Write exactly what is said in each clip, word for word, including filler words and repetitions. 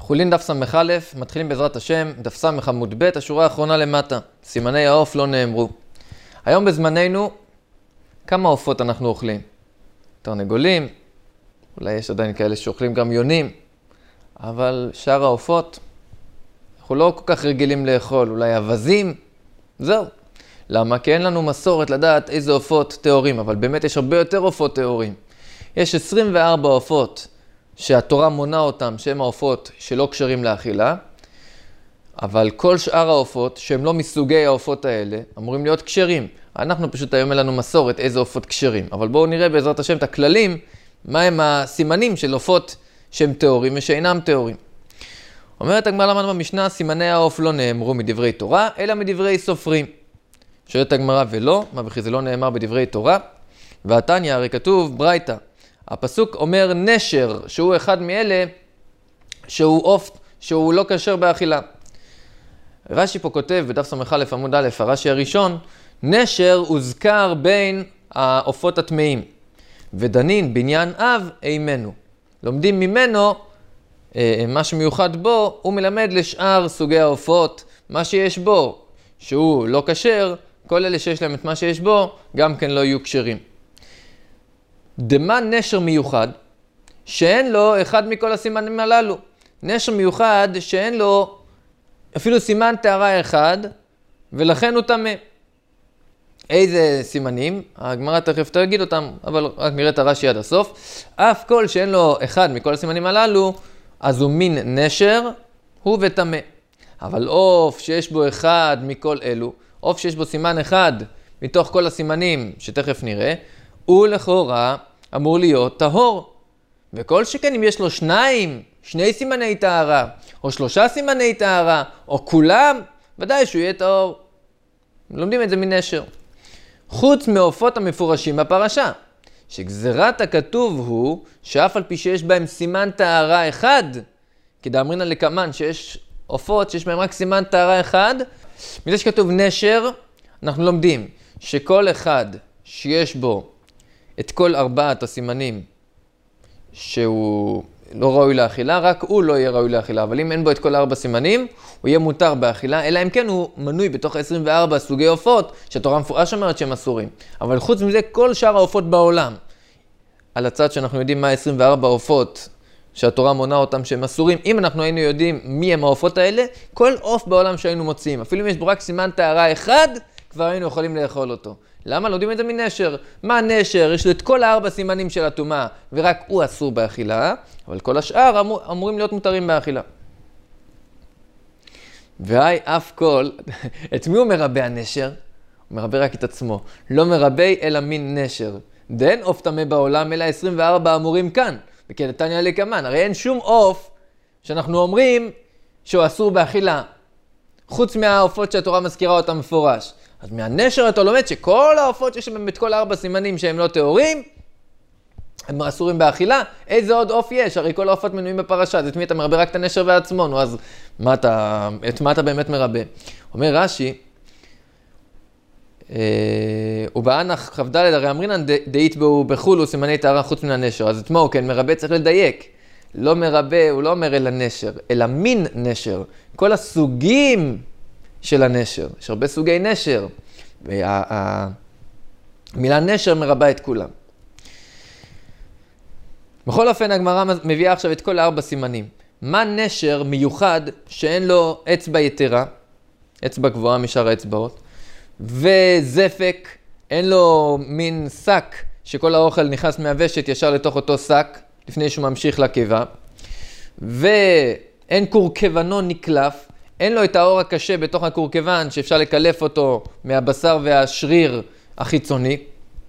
חולין דף סמך, מתחילים בעזרת השם, דף סמך עמוד ב', השורה האחרונה למטה. סימני העוף לא נאמרו. היום בזמננו, כמה עופות אנחנו אוכלים? תרנגולים, אולי יש עדיין כאלה שאוכלים גם יונים, אבל שאר העופות, אנחנו לא כל כך רגילים לאכול, אולי אבזים, זהו. למה? כי אין לנו מסורת לדעת איזה עופות טהורים, אבל באמת יש הרבה יותר עופות טהורים. יש עשרים וארבע עופות שהתורה מונה אותם, שהם העופות שלא קשרים לאכילה, אבל כל שאר העופות, שהם לא מסוגי העופות האלה, אמורים להיות קשרים. אנחנו פשוט היום אין לנו מסורת איזה עופות קשרים, אבל בואו נראה בעזרת השם את הכללים, מהם הסימנים של עופות שהם טהורים ושאינם טהורים. אומרת הגמרא למדנו במשנה, סימני העוף לא נאמרו מדברי תורה, אלא מדברי סופרים. שואלת הגמרא ולא, מה וכי זה לא נאמר בדברי תורה? והתניא הרי כתוב ברייתא. הפסוק אומר נשר, שהוא אחד מאלה, שהוא עוף, שהוא לא כשר באכילה. רש"י פה כותב בדף סמך עמוד א', הרש"י הראשון, נשר הוזכר בין העופות הטמאים, ודנין בניין אב אימנו. לומדים ממנו, מה שמיוחד בו, הוא מלמד לשאר סוגי העופות, מה שיש בו, שהוא לא כשר, כל אלה שיש להם את מה שיש בו, גם כן לא יהיו כשרים. דמה נשר מיוחד, שאין לו אחד מכל הסימנים הללו. נשר מיוחד שאין לו אפילו סימן טהרה אחד, ולכן הוא טמא. איזה סימנים? הגמרא תכף תגיד אותם, אבל רק נראה את הרש"י עד הסוף. אף כל שאין לו אחד מכל הסימנים הללו, אז הוא מין נשר, הוא וטמא. אבל עוף שיש בו אחד מכל אלו, עוף שיש בו סימן אחד מתוך כל הסימנים שתכף נראה, הוא לכאורה אמור להיות טהור. וכל שכן אם יש לו שניים, שני סימני טהרה, או שלושה סימני טהרה, או כולם, ודאי שהוא יהיה טהור. לומדים את זה מנשר. חוץ מעופות המפורשים בפרשה, שגזירת הכתוב הוא שאף על פי שיש בהם סימן טהרה אחד, כדאמרינן לקמן שיש עופות שיש בהם רק סימן טהרה אחד, מזה שכתוב נשר, אנחנו לומדים שכל אחד שיש בו את כל ארבעת הסימנים שהוא לא ראוי לאכילה, רק הוא לא יהיה ראוי לאכילה, אבל אם אין בו את כל ארבע סימנים, הוא יהיה מותר באכילה, אלא אם כן הוא מנוי בתוך עשרים וארבע סוגי עופות, שהתורה מפורש אומרת שהם אסורים. אבל חוץ מזה, כל שאר העופות בעולם, על הצד שאנחנו יודעים מה עשרים וארבע עופות, שהתורה מונה אותם שהם אסורים, אם אנחנו היינו יודעים מי הם העופות האלה, כל עוף בעולם שהיינו מוצאים, אפילו אם יש בו רק סימן טהרה אחד, כבר היינו יכולים לאכול אותו. למה? לא יודעים את זה מנשר. מה נשר? יש לו את כל הארבע סימנים של הטומאה, ורק הוא אסור באכילה, אבל כל השאר אמור, אמורים להיות מותרים באכילה. והי אף כל, את מי הוא מרבה הנשר? הוא מרבה רק את עצמו. לא מרבה אלא מין נשר. דאין עוף טמא בעולם, אלא עשרים וארבע אמורים כאן. וכדתניא לקמן, הרי אין שום עוף שאנחנו אומרים שהוא אסור באכילה, חוץ מהעופות שהתורה מזכירה אותם מפורש. אז מהנשר אתה לומד שכל העופות שיש להם את כל ארבע סימנים שהם לא טהורים, הם אסורים באכילה. איזה עוד עוף יש? הרי כל העופות מנויים בפרשה, אז את מי אתה מרבה? רק את הנשר בעצמו, נו אז מה אתה, את מה אתה באמת מרבה? אומר רש"י, ובאנח כ"ד הרי אמרינן דאית בו בחולו סימני טהרה חוץ מן הנשר, אז את מה הוא כן מרבה? צריך לדייק. לא מרבה, הוא לא אומר אל הנשר, אלא מין נשר. כל הסוגים של הנשר, יש הרבה סוגי נשר, והמילה נשר מרבה את כולם. בכל אופן הגמרא מביאה עכשיו את כל ארבע סימנים. מה נשר מיוחד שאין לו אצבע יתרה, אצבע גבוהה משאר האצבעות, וזפק, אין לו מין שק שכל האוכל נכנס מהוושת ישר לתוך אותו שק, לפני שהוא ממשיך לקיבה, ואין קורקבנו נקלף, אין לו את האור הקשה בתוך הקורקבן שאפשר לקלף אותו מהבשר והשריר החיצוני,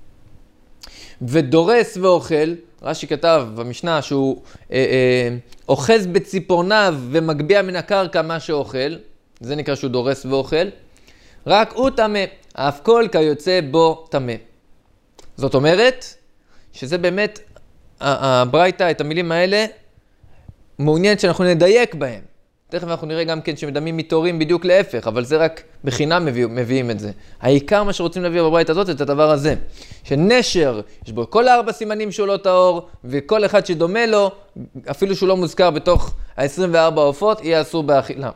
ודורס ואוכל, רש"י כתב במשנה שהוא אה, אה, אוחז בציפורניו ומגביע מן הקרקע מה שאוכל, זה נקרא שהוא דורס ואוכל, רק הוא טמא, אף כל כיוצא בו טמא. זאת אומרת שזה באמת, הברייתא את המילים האלה מעוניינת שאנחנו נדייק בהם. תכף אנחנו נראה גם כן שמדמים מתורים בדיוק להפך, אבל זה רק בחינם מביא, מביאים את זה. העיקר מה שרוצים להביא בברית הזאת זה את הדבר הזה, שנשר, יש בו כל ארבע סימנים שהוא לא טהור, וכל אחד שדומה לו, אפילו שהוא לא מוזכר בתוך ה-עשרים וארבע עופות, יהיה אסור באכילה.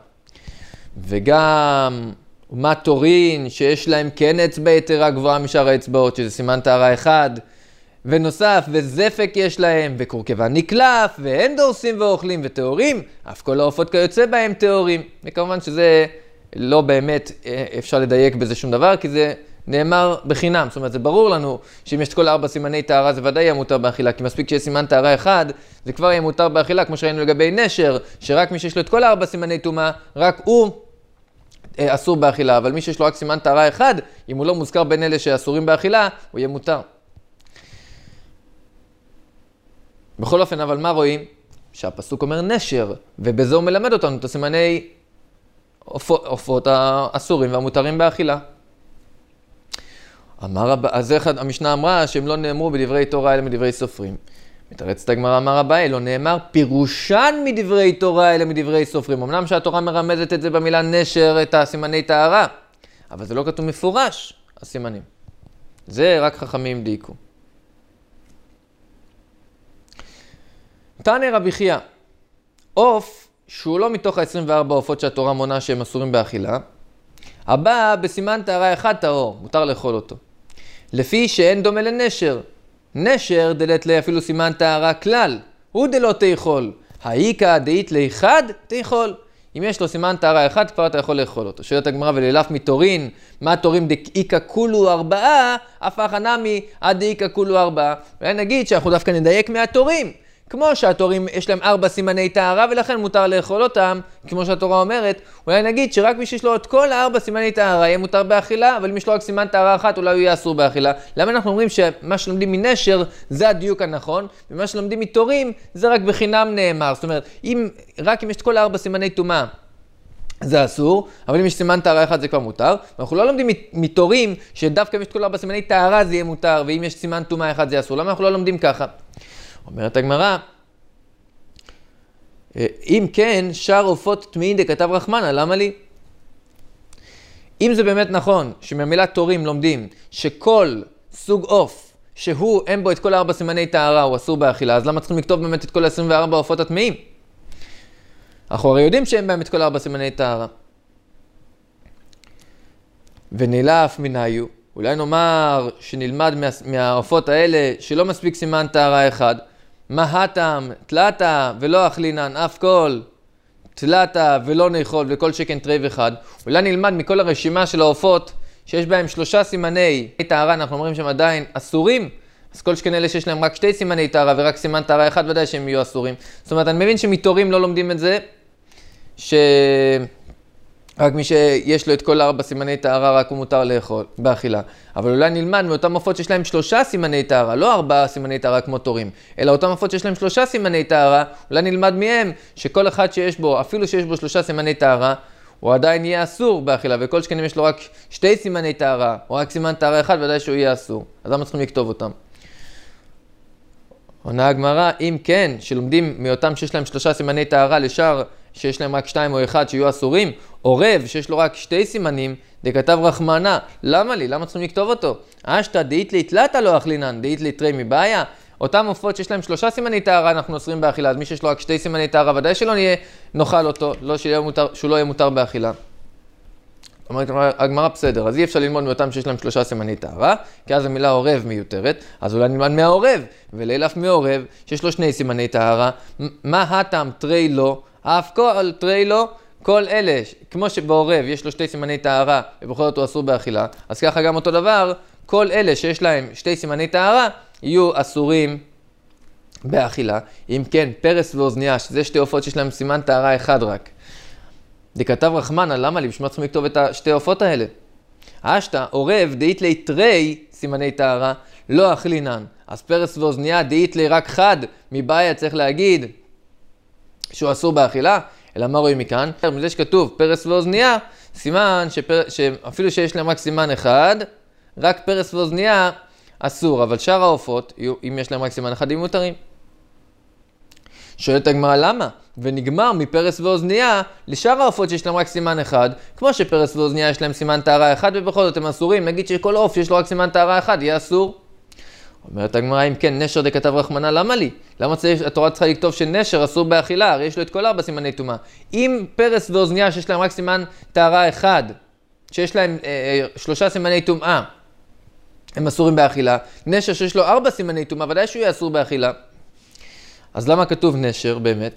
וגם מה תורין שיש להם כן אצבע יתרה גבוהה משאר האצבעות, שזה סימן טהרה אחד, ונוסף, וזפק יש להם, וקורקבה נקלף, ואין דורסים ואוכלים וטהורים, אף כל העופות כיוצא בהם טהורים. וכמובן שזה לא באמת אפשר לדייק בזה שום דבר, כי זה נאמר בחינם. זאת אומרת, זה ברור לנו שאם יש את כל ארבע סימני טהרה, זה ודאי יהיה מותר באכילה, כי מספיק שיש סימן טהרה אחד, זה כבר יהיה מותר באכילה, כמו שראינו לגבי נשר, שרק מי שיש לו את כל ארבע סימני טומאה, רק הוא אסור באכילה, אבל מי שיש לו רק סימן טהרה אחד, אם הוא לא מוזכר בין אלה שאסורים באכילה, הוא יהיה מותר. בכל אופן, אבל מה רואים? שהפסוק אומר נשר, ובזה הוא מלמד אותנו את הסימני עופות האסורים והמותרים באכילה. אמר, אז איך המשנה אמרה שהם לא נאמרו בדברי תורה אלא מדברי סופרים. מתרצת הגמרא, אמר אביי, לא נאמר פירושן מדברי תורה אלא מדברי סופרים. אמנם שהתורה מרמזת את זה במילה נשר, את הסימני טהרה, אבל זה לא כתוב מפורש, הסימנים. זה רק חכמים דייקו. תנא רבי חייא, עוף שהוא לא מתוך ה-עשרים וארבע עופות שהתורה מונה שהם אסורים באכילה, הבא בסימן טהרה אחד טהור, מותר לאכול אותו. לפי שאין דומה לנשר. נשר דלת לי אפילו סימן טהרה כלל, הוא דלא תאכול. האיקה דאית לאחד תאכול. אם יש לו סימן טהרה אחד, כבר אתה יכול לאכול אותו. שואלת הגמרא, ולילף מתורין, מה תורים דאיקה כולו ארבעה, אף החנמי עד דאיקה כולו ארבעה. ואני נגיד שאנחנו דווקא נדייק מהתורים. כמו שהתורים יש להם ארבע סימני טהרה, ולכן מותר לאכול אותם, כמו שהתורה אומרת, אולי נגיד שרק מי שיש לו את כל הארבע סימני טהרה יהיה מותר באכילה, אבל אם יש לו רק סימן טהרה אחת, אולי הוא יהיה אסור באכילה. למה אנחנו אומרים שמה שלומדים מנשר זה הדיוק הנכון, ומה שלומדים מתורים זה רק בחינם נאמר. זאת אומרת, אם, רק אם יש את כל הארבע סימני טומאה, זה אסור, אבל אם יש סימן טהרה אחד זה כבר מותר. ואנחנו לא לומדים מתורים שדווקא אם יש את כל ארבע סימני טהרה זה יהיה מותר, ואם יש סימן טומאה אחד זה אסור. למה אנחנו לא לומדים ככה? אומרת הגמרא, אם כן, שאר עופות טמאים דכתב רחמנא, למה לי? אם זה באמת נכון, שמהמילה תורים לומדים שכל סוג עוף שהוא, אין בו את כל ארבע סימני טהרה, הוא אסור באכילה, אז למה צריכים לכתוב באמת את כל עשרים וארבע עופות הטמאים? אנחנו הרי יודעים שאין בהם את כל ארבע סימני טהרה. ונילף מנהיו, אולי נאמר שנלמד מה, מהעופות האלה שלא מספיק סימן טהרה אחד, מה הטעם, תלתה ולא אכלינן, אף כל, תלתה ולא נאכול וכל שכן טרף אחד. אולי נלמד מכל הרשימה של העופות שיש בהם שלושה סימני טהרה, אנחנו אומרים שהם עדיין אסורים, אז כל שכן אלה שיש להם רק שתי סימני טהרה ורק סימן טהרה אחד, ודאי שהם יהיו אסורים. זאת אומרת, אני מבין שמתורים לא לומדים את זה, ש... רק מי שיש לו את כל ארבע סימני טהרה, רק הוא מותר לאכול, באכילה. אבל אולי נלמד מאותם עופות שיש להם שלושה סימני טהרה, לא ארבעה סימני טהרה כמו תורים, אלא אותם עופות שיש להם שלושה סימני טהרה, אולי נלמד מהם שכל אחד שיש בו, אפילו שיש בו שלושה סימני טהרה, הוא עדיין יהיה אסור באכילה, וכל שכן אם יש לו רק שתי סימני טהרה, או רק סימן טהרה אחד, ודאי שהוא יהיה אסור. אז למה צריכים לכתוב אותם? עונה הגמרא, אם כן, שלומדים מאותם שיש להם שלושה סימני טהרה לשאר שיש להם רק שתיים או אחד שיהיו אסורים, או רב שיש לו רק שתי סימנים, דכתב רחמנא, למה לי? למה צריכים לכתוב אותו? אשתא דאית לי תלתה לא אכלינן, דאית לי תרי מבעיה. אותם עופות שיש להם שלושה סימני טהרה אנחנו אוסרים באכילה, אז מי שיש לו רק שתי סימני טהרה ודאי שלא נהיה נאכל אותו, לא שיהיה מותר, שהוא לא יהיה מותר באכילה. אומרת הגמרא בסדר, אז אי אפשר ללמוד מאותם שיש להם שלושה סימני טהרה, כי אז המילה עורב מיותרת, אז אולי נלמד מהעורב, ולילף מעורב שיש לו שני סימני טהרה, מה הטעם תרי לו, אף כל תרי לו, כל אלה, כמו שבעורב יש לו שתי סימני טהרה, ובכל זאת הוא אסור באכילה, אז ככה גם אותו דבר, כל אלה שיש להם שתי סימני טהרה, יהיו אסורים באכילה. אם כן, פרס ואוזניה, שזה שתי עופות שיש להם סימן טהרה אחד רק. דכתב רחמנא, למה לי? בשביל מה צריכים לכתוב את השתי עופות האלה? אשתא, עורב, דאית לי תרי סימני טהרה, לא אכלינן. אז פרס ואוזניה, דאית לי רק חד, מבעיה צריך להגיד שהוא אסור באכילה. אלא מה רואים מכאן? מזה שכתוב פרס ואוזניה, סימן שפר... שאפילו שיש להם רק סימן אחד, רק פרס ואוזניה אסור, אבל שאר העופות, אם יש להם רק סימן אחד, הם מותרים. שואלת הגמרא למה? ונגמר מפרס ואוזנייה לשאר העופות שיש להם רק סימן אחד, כמו שפרס ואוזנייה יש להם סימן טהרה אחד ובכל זאת הם אסורים, נגיד שכל עוף יש לו רק סימן טהרה אחד, יהיה אסור. אומרת הגמרא, אם כן, נשר דכתב רחמנא, למה לי? למה צריך, התורה צריכה לכתוב שנשר אסור באכילה? הרי יש לו את כל ארבע סימני טומאה. אם פרס ואוזנייה שיש להם רק סימן טהרה אחד, שיש להם אה, אה, שלושה סימני טומאה, הם אסורים באכילה, נשר שיש לו ארבע סימני טומאה, ודאי שהוא יהיה אסור באכילה. אז למה כתוב נשר באמת?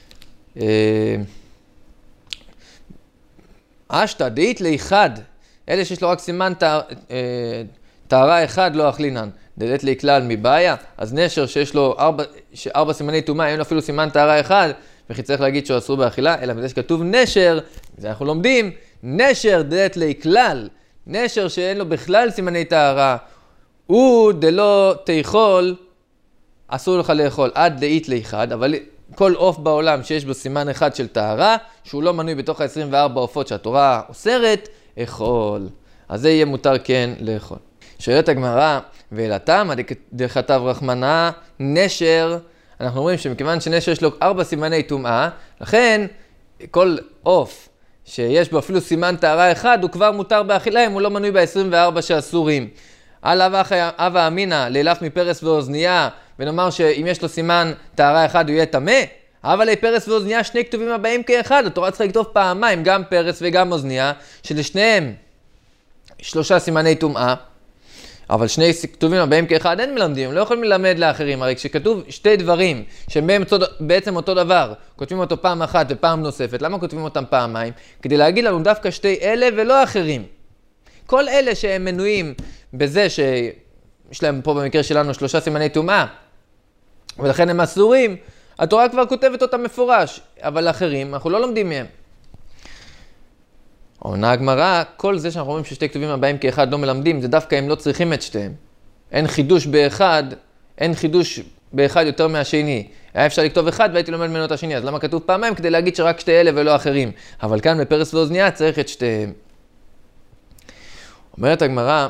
אשתא דאית לאחד, אלה שיש לו רק סימן טהרה אחד לא אכלינן, דלית לי כלל מבעיה, אז נשר שיש לו ארבע, ארבע סימני טומאה, אין לו אפילו סימן טהרה אחד, וכי צריך להגיד שהוא אסור באכילה, אלא בזה שכתוב נשר, זה אנחנו לומדים, נשר דלית לי כלל, נשר שאין לו בכלל סימני טהרה, הוא דלא תאכול, אסור לך לאכול עד דאית לאחד, אבל כל עוף בעולם שיש בו סימן אחד של טהרה, שהוא לא מנוי בתוך ה-עשרים וארבע עופות שהתורה אוסרת, אכול. אז זה יהיה מותר כן לאכול. שואלת הגמרא, ואלתמה דכתב רחמנא, נשר, אנחנו אומרים שמכיוון שנשר יש לו ארבע סימני טומאה, לכן כל עוף שיש בו אפילו סימן טהרה אחד, הוא כבר מותר באכילה, אם הוא לא מנוי ב-עשרים וארבע שאסורים. על אבה אמינא, לילף מפרס ואוזנייה, ונאמר שאם יש לו סימן טהרה אחד הוא יהיה טמא, אבל לפרס ואוזנייה שני כתובים הבאים כאחד, התורה צריכה לכתוב פעמיים, גם פרס וגם אוזנייה, שלשניהם שלושה סימני טומאה, אבל שני כתובים הבאים כאחד אין מלמדים, הם לא יכולים ללמד לאחרים, הרי כשכתוב שתי דברים שהם בעצם אותו דבר, כותבים אותו פעם אחת ופעם נוספת, למה כותבים אותם פעמיים? כדי להגיד לנו דווקא שתי אלה ולא אחרים. כל אלה שהם מנויים בזה שיש להם פה במקרה שלנו שלושה סימני טומאה, ולכן הם אסורים, התורה כבר כותבת אותם מפורש, אבל אחרים אנחנו לא לומדים מהם. עונה הגמרא, כל זה שאנחנו אומרים ששתי כתובים הבאים כאחד לא מלמדים, זה דווקא הם לא צריכים את שתיהם. אין חידוש באחד, אין חידוש באחד יותר מהשני. היה אפשר לכתוב אחד והייתי לומד ממנו את השני, אז למה כתוב פעמיים? כדי להגיד שרק שתי אלה ולא אחרים. אבל כאן בפרס ואוזנייה צריך את שתיהם. אומרת הגמרא,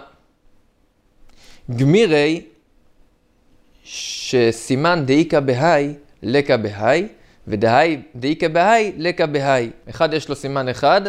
גמירי שסימן דאיקה בהי לקה בהי, ודהי דאיקה בהי לקה בהי. אחד יש לו סימן אחד,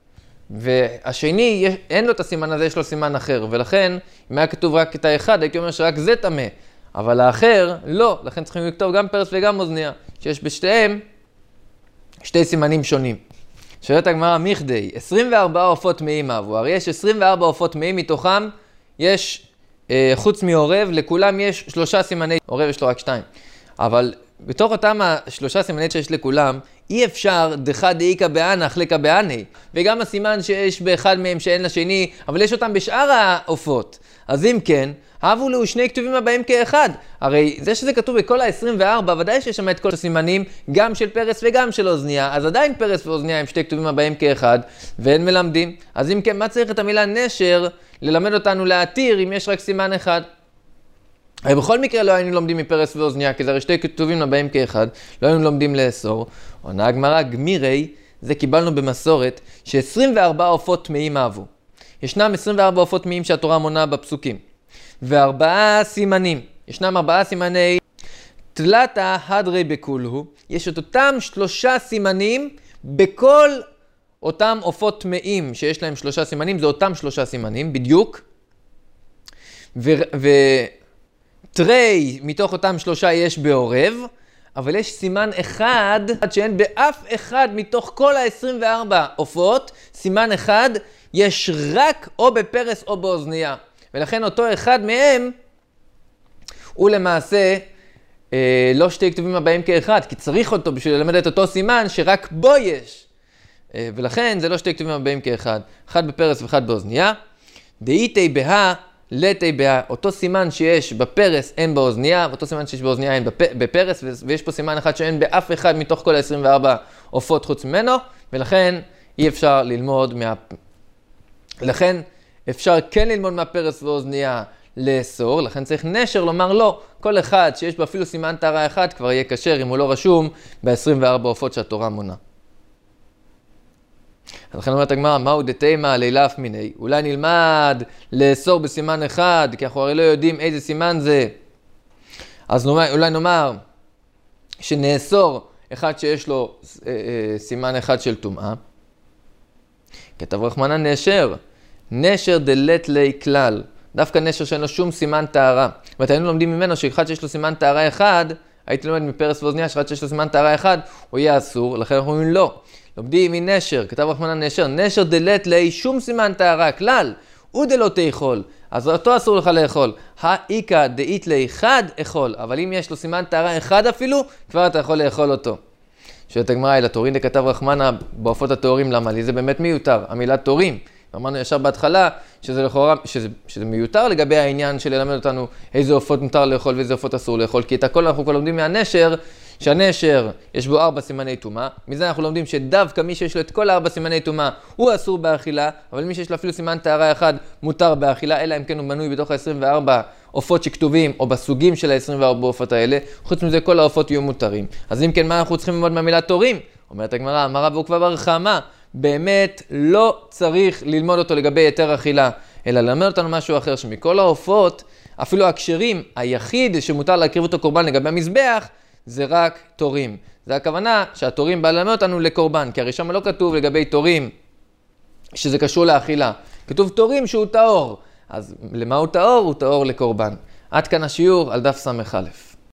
והשני יש, אין לו את הסימן הזה, יש לו סימן אחר, ולכן אם היה כתוב רק את האחד, הייתי אומר שרק זה טמא, אבל האחר לא, לכן צריכים לכתוב גם פרס וגם אוזניה, שיש בשתיהם שתי סימנים שונים. שואלת הגמרא מכדי, עשרים וארבעה עופות טמאים אהבו, הרי יש עשרים וארבע עופות טמאים, מתוכם יש, אה, חוץ מעורב, לכולם יש שלושה סימני, עורב יש לו רק שתיים, אבל בתוך אותם השלושה סימני שיש לכולם, אי אפשר דחה דאיקה באנח לקה באני, וגם הסימן שיש באחד מהם שאין לשני, אבל יש אותם בשאר העופות. אז אם כן, אהבו לו שני כתובים הבאים כאחד. הרי זה שזה כתוב בכל ה-עשרים וארבע, ודאי שיש שם את כל הסימנים, גם של פרס וגם של אוזניה, אז עדיין פרס ואוזניה הם שתי כתובים הבאים כאחד, ואין מלמדים. אז אם כן, מה צריך את המילה נשר ללמד אותנו להתיר אם יש רק סימן אחד? הרי בכל מקרה לא היינו לומדים מפרס ואוזניה, כי זה הרי שתי כתובים הבאים כאחד, לא היינו לומדים לאסור. עונה הגמרא, גמירי, זה קיבלנו במסורת, ש-עשרים וארבעה עופות טמאים אהבו. ישנם עשרים וארבעה עופות טמאים שהתורה מונה בפסוקים. וארבעה סימנים, ישנם ארבעה סימני תלתה הדרי בכולהו, יש את אותם שלושה סימנים בכל אותם עופות טמאים שיש להם שלושה סימנים, זה אותם שלושה סימנים בדיוק. ו... ו... תרי מתוך אותם שלושה יש בעורב, אבל יש סימן אחד שאין באף אחד מתוך כל ה-עשרים וארבע עופות, סימן אחד יש רק או בפרס או באוזניה. ולכן אותו אחד מהם הוא למעשה אה, לא שתי כתובים הבאים כאחד, כי צריך אותו בשביל ללמד את אותו סימן שרק בו יש. אה, ולכן זה לא שתי כתובים הבאים כאחד, אחד בפרס ואחד באוזניה. דאיתי בה לתי בה, אותו סימן שיש בפרס אין באוזניה, ואותו סימן שיש באוזניה אין בפ... בפרס, ויש פה סימן אחד שאין באף אחד מתוך כל ה-עשרים וארבע עופות חוץ ממנו, ולכן אי אפשר ללמוד מה... לכן אפשר כן ללמוד מהפרס ואוזניה לאסור, לכן צריך נשר לומר לא, כל אחד שיש בו אפילו סימן טהרה אחד כבר יהיה כשר אם הוא לא רשום ב-עשרים וארבע עופות שהתורה מונה. לכן אומרת הגמרא, מהו דתימה לילף מיני? אולי נלמד לאסור בסימן אחד, כי אנחנו הרי לא יודעים איזה סימן זה. אז נאמר, אולי נאמר שנאסור אחד שיש לו אה, אה, סימן אחד של טומאה. כתב רחמנא נשר, נשר דלת לי כלל, דווקא נשר שאין לו שום סימן טהרה. והיינו לומדים ממנו שאחד שיש לו סימן טהרה אחד, הייתי לומד מפרס ואוזניה, שאחד שיש לו סימן טהרה אחד, הוא יהיה אסור, לכן אנחנו אומרים לא. לומדים מנשר, כתב רחמנא נשר, נשר דלת לי שום סימן טהרה, כלל, הוא דלא תאכול, אז אותו אסור לך לאכול. האיקא דאית לי חד אכול, אבל אם יש לו סימן טהרה אחד אפילו, כבר אתה יכול לאכול אותו. שואלת הגמרא, אלא תורין דכתב רחמנא בעופות הטהורים, למה לי? זה באמת מיותר, המילה תורים. אמרנו ישר בהתחלה שזה, לכאורה, שזה, שזה מיותר לגבי העניין של ללמד אותנו איזה עופות מותר לאכול ואיזה עופות אסור לאכול, כי את הכל אנחנו כבר לומדים מהנשר, שהנשר יש בו ארבע סימני טומאה, מזה אנחנו לומדים שדווקא מי שיש לו את כל ארבע סימני טומאה הוא אסור באכילה, אבל מי שיש לו אפילו סימן טהרה אחד מותר באכילה, אלא אם כן הוא מנוי בתוך ה-עשרים וארבע עופות שכתובים או בסוגים של ה-עשרים וארבע עופות האלה, חוץ מזה כל העופות יהיו מותרים. אז אם כן, מה אנחנו צריכים ללמוד מהמילה תורים? אומרת הגמרא, אמר רב עוקבא בר חמא, באמת לא צריך ללמוד אותו לגבי יותר אכילה, אלא ללמד אותנו משהו אחר, שמכל העופות, אפילו הכשרים, היחיד שמותר להקריב אותו קורבן לגבי המזבח, זה רק תורים. זה הכוונה שהתורים בא ללמד אותנו לקורבן, כי הראשון לא כתוב לגבי תורים שזה קשור לאכילה. כתוב תורים שהוא טהור. אז למה הוא טהור? הוא טהור לקורבן. עד כאן השיעור על דף סמך א'.